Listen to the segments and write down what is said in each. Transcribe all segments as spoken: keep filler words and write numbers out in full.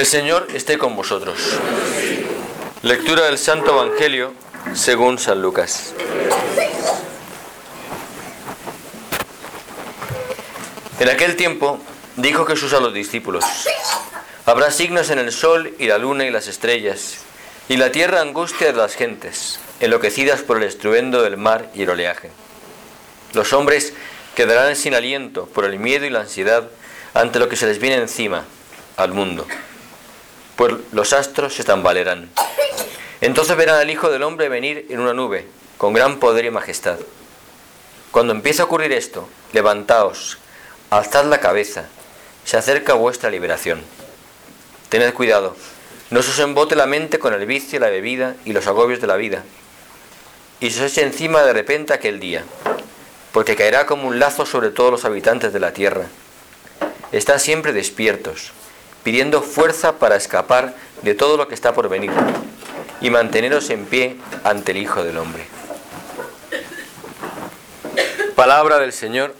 El Señor esté con vosotros. Lectura del Santo Evangelio según San Lucas. En aquel tiempo dijo Jesús a los discípulos: habrá signos en el sol y la luna y las estrellas, y la tierra angustia de las gentes, enloquecidas por el estruendo del mar y el oleaje. Los hombres quedarán sin aliento por el miedo y la ansiedad ante lo que se les viene encima, al mundo. Pues los astros se tambalearán. Entonces verán al Hijo del Hombre venir en una nube, con gran poder y majestad. Cuando empiece a ocurrir esto, levantaos, alzad la cabeza, se acerca vuestra liberación. Tened cuidado, no se os embote la mente con el vicio, la bebida y los agobios de la vida, y se os eche encima de repente aquel día, porque caerá como un lazo sobre todos los habitantes de la tierra. Estad siempre despiertos, pidiendo fuerza para escapar de todo lo que está por venir, y manteneros en pie ante el Hijo del Hombre. Palabra del Señor.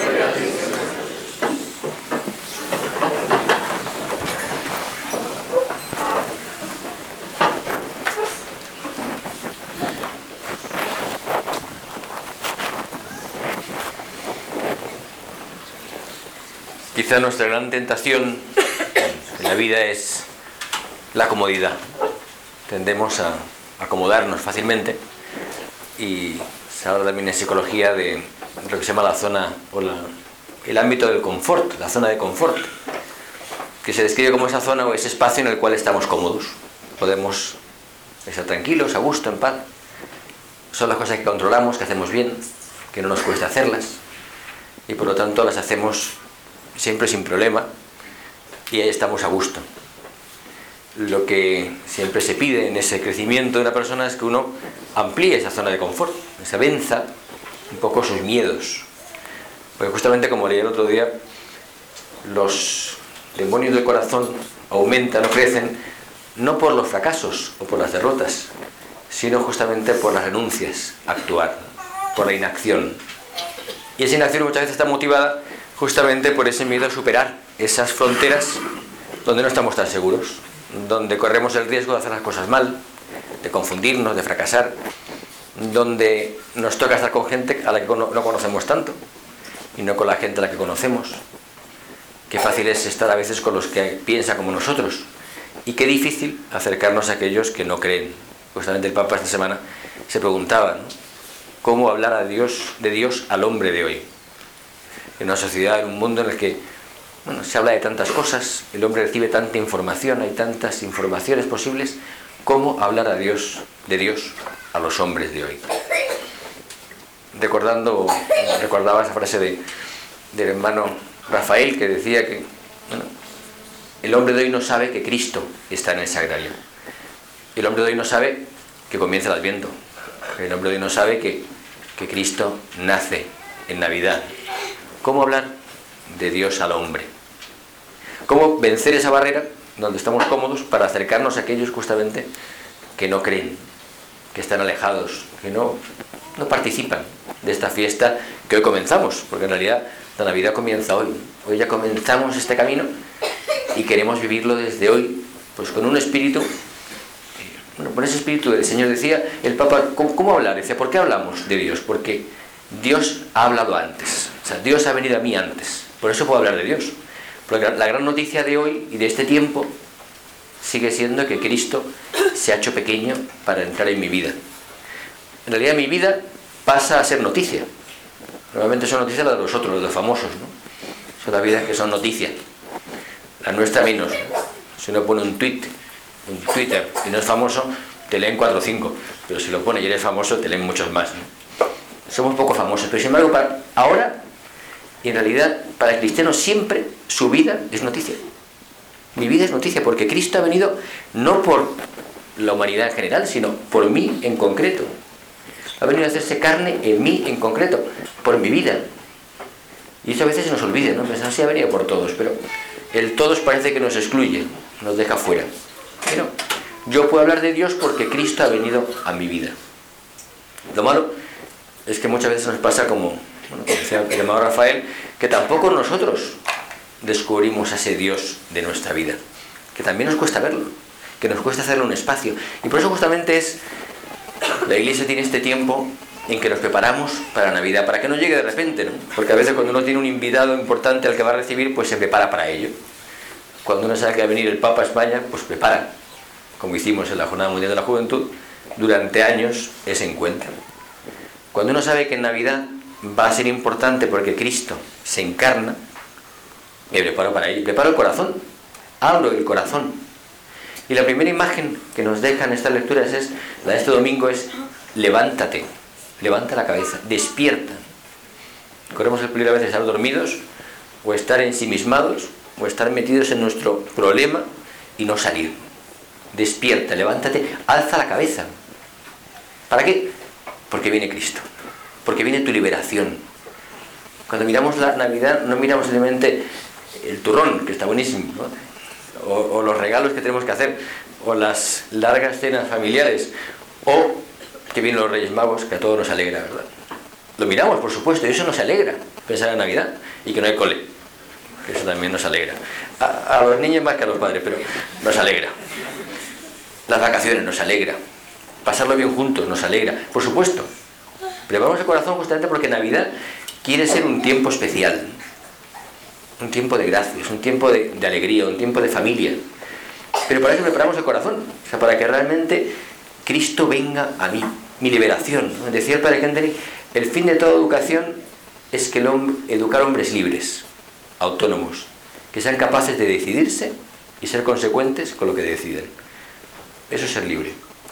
Quizá nuestra gran tentación en la vida es la comodidad. Tendemos a acomodarnos fácilmente, y se habla también en psicología de lo que se llama la zona o la, el ámbito del confort, la zona de confort, que se describe como esa zona o ese espacio en el cual estamos cómodos. Podemos estar tranquilos, a gusto, en paz. Son las cosas que controlamos, que hacemos bien, que no nos cuesta hacerlas, y por lo tanto las hacemos siempre sin problema, y ahí estamos a gusto. Lo que siempre se pide en ese crecimiento de una persona es que uno amplíe esa zona de confort, se venza un poco sus miedos, porque justamente, como leí el otro día, los demonios del corazón aumentan o crecen no por los fracasos o por las derrotas, sino justamente por las renuncias a actuar, por la inacción. Y esa inacción muchas veces está motivada justamente por ese miedo a superar esas fronteras donde no estamos tan seguros, donde corremos el riesgo de hacer las cosas mal, de confundirnos, de fracasar, donde nos toca estar con gente a la que no conocemos tanto y no con la gente a la que conocemos. Qué fácil es estar a veces con los que piensan como nosotros, y qué difícil acercarnos a aquellos que no creen. Justamente el Papa esta semana se preguntaba, ¿no?, cómo hablar a Dios, de Dios al hombre de hoy. En una sociedad, en un mundo en el que, bueno, se habla de tantas cosas, el hombre recibe tanta información, hay tantas informaciones posibles, ¿cómo hablar a Dios, de Dios a los hombres de hoy? Recordando, recordaba esa frase de, del hermano Rafael, que decía que, bueno, el hombre de hoy no sabe que Cristo está en el sagrario. El hombre de hoy no sabe que comienza el Adviento. El hombre de hoy no sabe que, que Cristo nace en Navidad. ¿Cómo hablar de Dios al hombre? ¿Cómo vencer esa barrera donde estamos cómodos para acercarnos a aquellos justamente que no creen, que están alejados, que no, no participan de esta fiesta que hoy comenzamos? Porque en realidad la Navidad comienza hoy. Hoy ya comenzamos este camino y queremos vivirlo desde hoy, pues con un espíritu, bueno, con ese espíritu del Señor. Decía el Papa, ¿cómo, cómo hablar? Decía, ¿por qué hablamos de Dios? Porque Dios ha hablado antes. O sea, Dios ha venido a mí antes. Por eso puedo hablar de Dios. Porque la gran noticia de hoy y de este tiempo sigue siendo que Cristo se ha hecho pequeño para entrar en mi vida. En realidad mi vida pasa a ser noticia. Normalmente son noticias las de los otros, los de los famosos, ¿no? Son las vidas que son noticia. La nuestra menos, ¿no? Si uno pone un tweet, un Twitter, y no es famoso, te leen cuatro o cinco. Pero si lo pone y eres famoso, te leen muchos más, ¿no? Somos poco famosos, pero sin embargo, para ahora, y en realidad, para el cristiano siempre su vida es noticia. Mi vida es noticia, porque Cristo ha venido no por la humanidad en general, sino por mí en concreto. Ha venido a hacerse carne en mí en concreto, por mi vida. Y eso a veces se nos olvida, ¿no? Pensamos, sí, ha venido por todos, pero el todos parece que nos excluye, nos deja fuera. Pero yo puedo hablar de Dios porque Cristo ha venido a mi vida. Lo malo es que muchas veces nos pasa como, bueno, como decía el hermano Rafael, que tampoco nosotros descubrimos a ese Dios de nuestra vida. que también nos cuesta verlo, que nos cuesta hacerle un espacio. Y por eso justamente es, la Iglesia tiene este tiempo en que nos preparamos para Navidad, para que no llegue de repente, ¿no? Porque a veces cuando uno tiene un invitado importante al que va a recibir, pues se prepara para ello. Cuando uno sabe que va a venir el Papa a España, pues prepara, como hicimos en la Jornada Mundial de la Juventud, durante años ese encuentro. Cuando uno sabe que en Navidad va a ser importante porque Cristo se encarna, me preparo para ello, preparo el corazón, abro el corazón. Y la primera imagen que nos dejan estas lecturas es, la de este domingo es, levántate, levanta la cabeza, despierta. Corremos el peligro a veces de estar dormidos, o estar ensimismados, o estar metidos en nuestro problema y no salir. Despierta, levántate, alza la cabeza. ¿Para qué? Porque viene Cristo, porque viene tu liberación. Cuando miramos la Navidad no miramos simplemente el turrón, que está buenísimo, ¿no? O, o los regalos que tenemos que hacer, o las largas cenas familiares, o que vienen los Reyes Magos, que a todos nos alegra, ¿verdad? Lo miramos, por supuesto, y eso nos alegra, pensar en Navidad, y que no hay cole, que eso también nos alegra. A, a los niños más que a los padres, pero nos alegra. Las vacaciones nos alegra, pasarlo bien juntos nos alegra, por supuesto. Preparamos el corazón justamente porque Navidad quiere ser un tiempo especial, un tiempo de gracias, un tiempo de, de alegría, un tiempo de familia. Pero para eso preparamos el corazón, o sea, para que realmente Cristo venga a mí, mi liberación. Decía el padre Kenteri, el fin de toda educación es que el hombre, educar hombres libres, autónomos, que sean capaces de decidirse y ser consecuentes con lo que deciden. Eso es ser libre.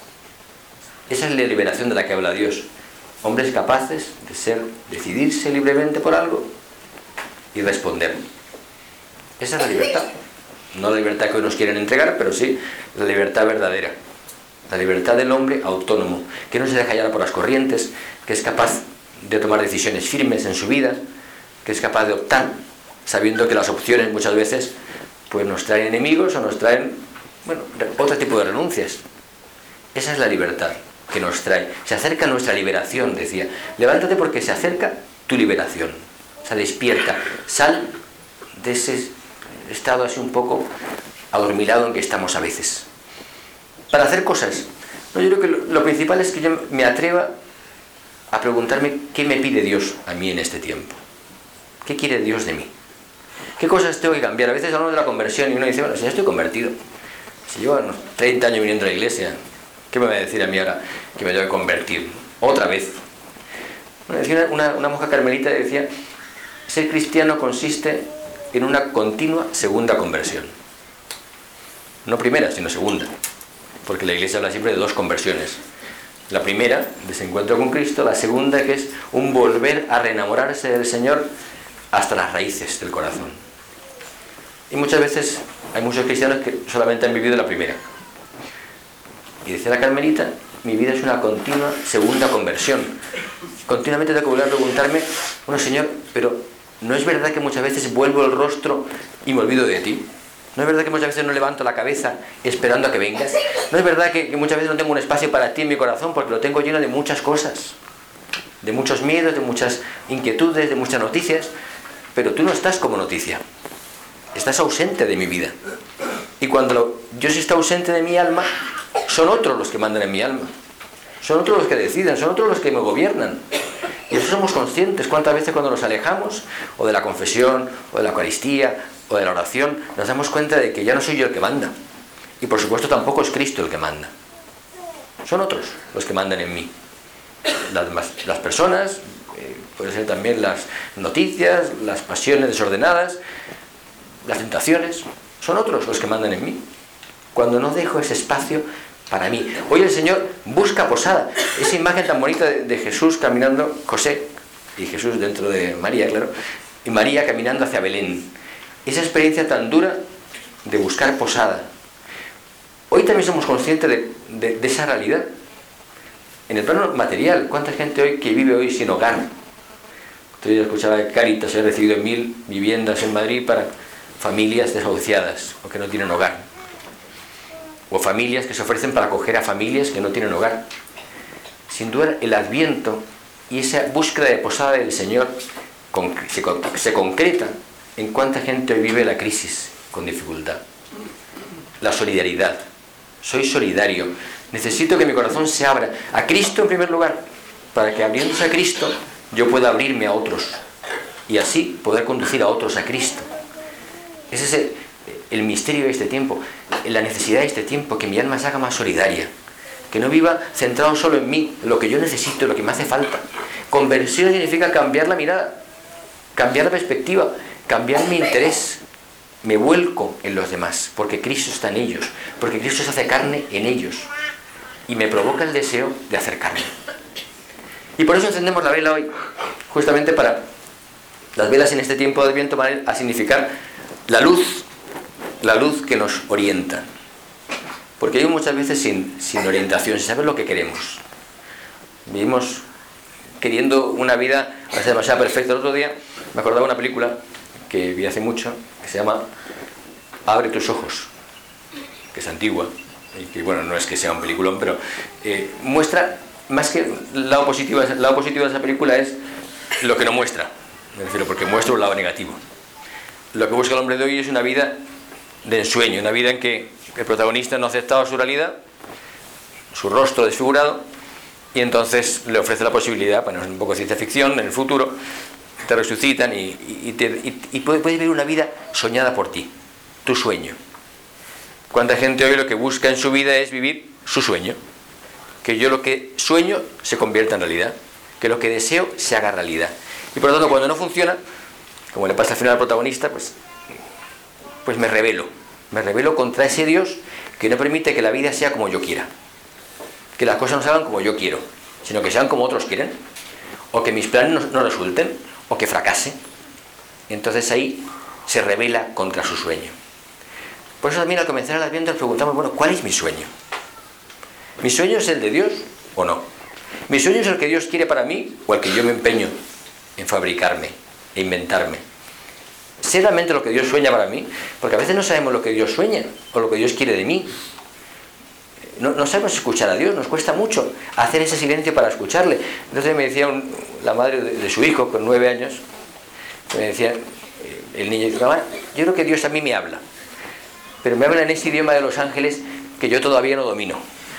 Esa es la liberación de la que habla Dios. Hombres capaces de ser, decidirse libremente por algo y responder. Esa es la libertad. No la libertad que hoy nos quieren entregar, pero sí la libertad verdadera. La libertad del hombre autónomo, que no se deja llevar por las corrientes, que es capaz de tomar decisiones firmes en su vida, que es capaz de optar, sabiendo que las opciones muchas veces pues nos traen enemigos o nos traen, bueno, otro tipo de renuncias. Esa es la libertad que nos trae. Se acerca nuestra liberación, decía. Levántate porque se acerca tu liberación. O sea, despierta. Sal de ese estado así un poco adormilado en que estamos a veces. Para hacer cosas. No, yo creo que lo, lo principal es que yo me atreva a preguntarme qué me pide Dios a mí en este tiempo. ¿Qué quiere Dios de mí? ¿Qué cosas tengo que cambiar? A veces hablamos de la conversión y uno dice, bueno, si ya estoy convertido, si llevo unos treinta años viniendo a la iglesia, ¿qué me va a decir a mí ahora que me tengo que convertir? Otra vez. Bueno, decía una, una monja carmelita, decía, ser cristiano consiste en una continua segunda conversión. No primera, sino segunda. Porque la iglesia habla siempre de dos conversiones. La primera, de ese encuentro con Cristo, la segunda que es un volver a reenamorarse del Señor hasta las raíces del corazón. Y muchas veces hay muchos cristianos que solamente han vivido la primera. Y decía la carmelita, mi vida es una continua segunda conversión. Continuamente tengo que volver a preguntarme, bueno, Señor, pero ¿no es verdad que muchas veces vuelvo el rostro y me olvido de ti? ¿No es verdad que muchas veces no levanto la cabeza esperando a que vengas? ¿No es verdad que, que muchas veces no tengo un espacio para ti en mi corazón porque lo tengo lleno de muchas cosas? De muchos miedos, de muchas inquietudes, de muchas noticias. Pero tú no estás como noticia. Estás ausente de mi vida. Y cuando lo, Dios está ausente de mi alma, son otros los que mandan en mi alma. Son otros los que deciden, son otros los que me gobiernan. Y eso somos conscientes. ¿Cuántas veces cuando nos alejamos, o de la confesión, o de la Eucaristía, o de la oración, nos damos cuenta de que ya no soy yo el que manda? Y por supuesto tampoco es Cristo el que manda. Son otros los que mandan en mí. Las, las personas, eh, puede ser también las noticias, las pasiones desordenadas, las tentaciones. Son otros los que mandan en mí. Cuando no dejo ese espacio para mí. Hoy el Señor busca posada. Esa imagen tan bonita de, de Jesús caminando, José, y Jesús dentro de María, claro, y María caminando hacia Belén. Esa experiencia tan dura de buscar posada. Hoy también somos conscientes de, de, de esa realidad. En el plano material, ¿cuánta gente hoy que vive hoy sin hogar? Entonces yo escuchaba que Cáritas ha recibido mil viviendas en Madrid para familias desahuciadas o que no tienen hogar. O familias que se ofrecen para acoger a familias que no tienen hogar. Sin duda el Adviento y esa búsqueda de posada del Señor se, se concreta en cuánta gente hoy vive la crisis con dificultad. la solidaridad. Soy solidario. Necesito que mi corazón se abra a Cristo en primer lugar, para que abriéndose a Cristo yo pueda abrirme a otros y así poder conducir a otros a Cristo. Ese es el, el misterio de este tiempo, la necesidad de este tiempo, que mi alma se haga más solidaria, que no viva centrado solo en mí, en lo que yo necesito, en lo que me hace falta. Conversión significa cambiar la mirada, cambiar la perspectiva, cambiar mi interés. Me vuelco en los demás, porque Cristo está en ellos, porque Cristo se hace carne en ellos, y me provoca el deseo de hacer carne. Y por eso encendemos la vela hoy, justamente para... Las velas en este tiempo de Adviento van a significar la luz, la luz que nos orienta. Porque vivimos muchas veces sin, sin orientación, sin saber lo que queremos. Vivimos queriendo una vida a veces demasiado perfecta. El otro día me acordaba de una película que vi hace mucho, que se llama Abre tus ojos, que es antigua, y que bueno, no es que sea un peliculón, pero eh, muestra, más que el lado positivo, el lado positivo de esa película es lo que no muestra, me refiero, porque muestra un lado negativo. Lo que busca el hombre de hoy es una vida de ensueño, una vida en que el protagonista no ha aceptado su realidad, su rostro desfigurado, y entonces le ofrece la posibilidad, bueno, es un poco de ciencia ficción, en el futuro te resucitan y, y, te, y, y puedes, puedes vivir una vida soñada por ti, tu sueño. ¿Cuánta gente hoy lo que busca en su vida es vivir su sueño? Que yo lo que sueño se convierta en realidad, que lo que deseo se haga realidad. Y por lo tanto, cuando no funciona, como le pasa al final al protagonista, pues, pues me rebelo. Me rebelo contra ese Dios que no permite que la vida sea como yo quiera. Que las cosas no se hagan como yo quiero, sino que sean como otros quieren. O que mis planes no, no resulten, o que fracase. Entonces ahí se rebela contra su sueño. Por eso también al comenzar el Adviento nos preguntamos, bueno, ¿cuál es mi sueño? ¿Mi sueño es el de Dios o no? ¿Mi sueño es el que Dios quiere para mí o el que yo me empeño en fabricarme e inventarme? ¿Sé realmente lo que Dios sueña para mí? Porque a veces no sabemos lo que Dios sueña o lo que Dios quiere de mí. No, no sabemos escuchar a Dios, nos cuesta mucho hacer ese silencio para escucharle. Entonces me decía un, la madre de, de su hijo con nueve años, me decía, eh, el niño dice, mamá, yo creo que Dios a mí me habla, pero me habla en ese idioma de los ángeles que yo todavía no domino.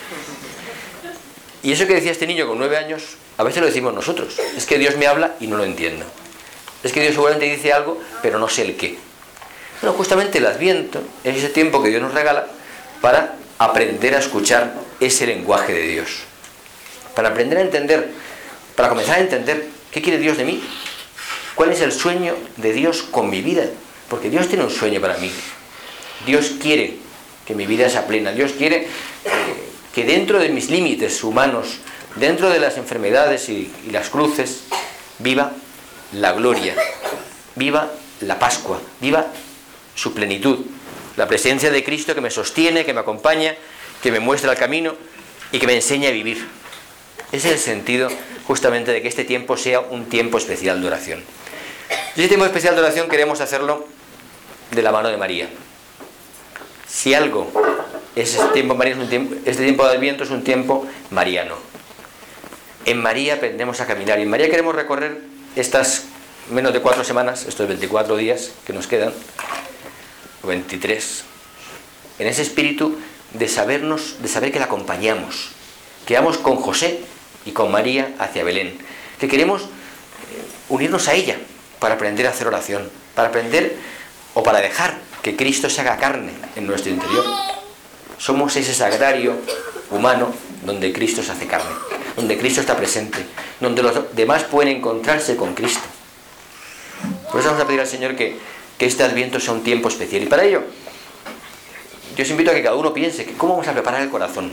Y eso que decía este niño con nueve años, a veces lo decimos nosotros. Es que Dios me habla y no lo entiendo. Es que Dios seguramente dice algo, pero no sé el qué. Bueno, justamente el Adviento es ese tiempo que Dios nos regala para aprender a escuchar ese lenguaje de Dios. Para aprender a entender, para comenzar a entender qué quiere Dios de mí. ¿Cuál es el sueño de Dios con mi vida? Porque Dios tiene un sueño para mí. Dios quiere que mi vida sea plena. Dios quiere eh, que dentro de mis límites humanos, dentro de las enfermedades y, y las cruces, viva la gloria, viva la Pascua, viva su plenitud, la presencia de Cristo que me sostiene, que me acompaña, que me muestra el camino y que me enseña a vivir. Ese es el sentido justamente de que este tiempo sea un tiempo especial de oración. Y este tiempo especial de oración queremos hacerlo de la mano de María. Si algo es este tiempo, María es un tiempo, este tiempo de Adviento es un tiempo mariano. En María aprendemos a caminar y en María queremos recorrer estas menos de cuatro semanas, estos veinticuatro días que nos quedan, o veintitrés, en ese espíritu de sabernos, de saber que la acompañamos, que vamos con José y con María hacia Belén, que queremos unirnos a ella para aprender a hacer oración, para aprender o para dejar que Cristo se haga carne en nuestro interior. Somos ese sagrario humano donde Cristo se hace carne, donde Cristo está presente, donde los demás pueden encontrarse con Cristo. Por eso vamos a pedir al Señor que, que este Adviento sea un tiempo especial. Y para ello, yo os invito a que cada uno piense que cómo vamos a preparar el corazón.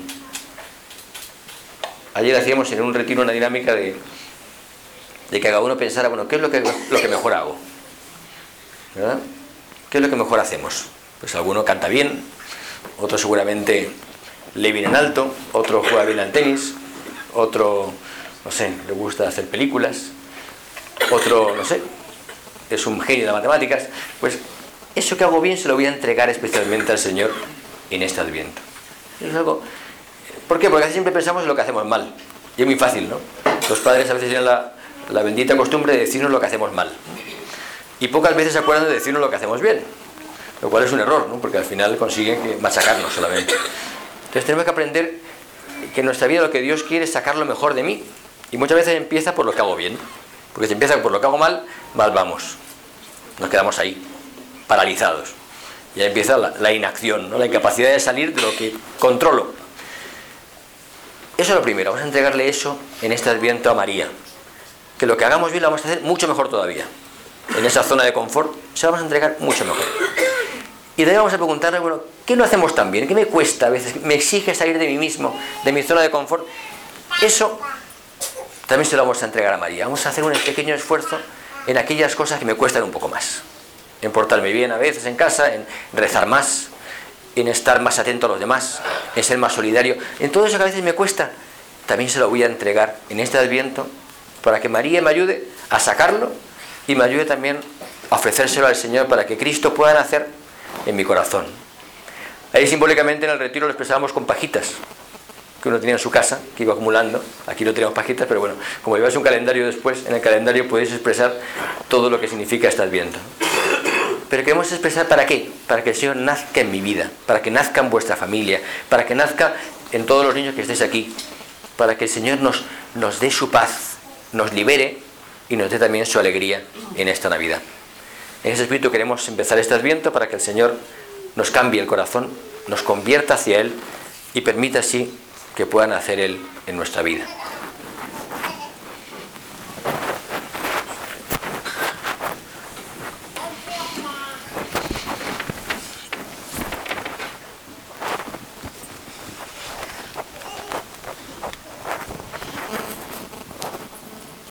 Ayer hacíamos en un retiro una dinámica de, de que cada uno pensara, bueno, ¿qué es lo que, lo que mejor hago? ¿Verdad? ¿Qué es lo que mejor hacemos? Pues alguno canta bien, otro seguramente lee bien en alto, otro juega bien al tenis, otro, no sé, le gusta hacer películas, otro, no sé, es un genio de matemáticas. Pues eso que hago bien se lo voy a entregar especialmente al Señor en este Adviento. Es algo... ¿Por qué? Porque siempre pensamos en lo que hacemos mal. Y es muy fácil, ¿no? Los padres a veces tienen la, la bendita costumbre de decirnos lo que hacemos mal. Y pocas veces se acuerdan de decirnos lo que hacemos bien. lo cual es un error, ¿no? Porque al final consiguen machacarnos solamente. Entonces tenemos que aprender que en nuestra vida lo que Dios quiere es sacar lo mejor de mí, y muchas veces empieza por lo que hago bien, porque si empieza por lo que hago mal, mal vamos, nos quedamos ahí, paralizados. Ya empieza la, la inacción, ¿no? La incapacidad de salir de lo que controlo. Eso es lo primero, vamos a entregarle eso en este Adviento a María. Que lo que hagamos bien lo vamos a hacer mucho mejor todavía. En esa zona de confort se lo vamos a entregar mucho mejor. Y también vamos a preguntarle, bueno, ¿qué no hacemos tan bien? ¿Qué me cuesta a veces? ¿Me exige salir de mí mismo, de mi zona de confort? Eso también se lo vamos a entregar a María. Vamos a hacer un pequeño esfuerzo en aquellas cosas que me cuestan un poco más. En portarme bien a veces en casa, en rezar más, en estar más atento a los demás, en ser más solidario. En todo eso que a veces me cuesta, también se lo voy a entregar en este Adviento para que María me ayude a sacarlo y me ayude también a ofrecérselo al Señor para que Cristo pueda nacer en mi corazón. Ahí simbólicamente en el retiro lo expresábamos con pajitas que uno tenía en su casa, que iba acumulando. Aquí no teníamos pajitas, pero bueno, como lleváis un calendario después, en el calendario podéis expresar todo lo que significa este Adviento. Pero queremos expresar ¿para qué? Para que el Señor nazca en mi vida, para que nazca en vuestra familia, para que nazca en todos los niños que estéis aquí, para que el Señor nos, nos dé su paz, nos libere y nos dé también su alegría en esta Navidad. En ese espíritu queremos empezar este Adviento para que el Señor nos cambie el corazón, nos convierta hacia Él y permita así que pueda nacer Él en nuestra vida.